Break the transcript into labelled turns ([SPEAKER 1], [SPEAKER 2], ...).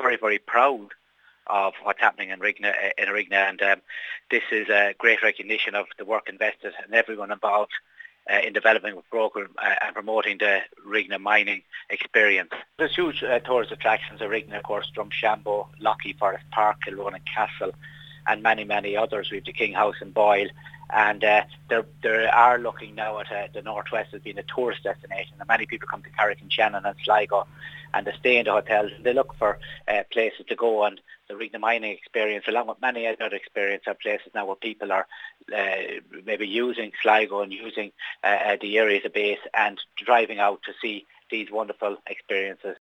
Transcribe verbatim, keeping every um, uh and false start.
[SPEAKER 1] very, very proud of what's happening in Rigna, in Rigna and um, this is a great recognition of the work invested and everyone involved uh, in developing a program uh, and promoting the Rigna mining experience. There's huge uh, tourist attractions at Rigna, of course, Drumshanbo, Lockheed Forest Park, Kilronan Castle, and many, many others. We have the King House in Boyle, and uh, they are looking now at uh, the Northwest as being a tourist destination, and many people come to Carrick-on-Shannon and Sligo, and they stay in the hotels, and they look for uh, places to go, and the Rigna mining experience, along with many other experiences, are places now where people are uh, maybe using Sligo and using uh, the area as a base and driving out to see these wonderful experiences.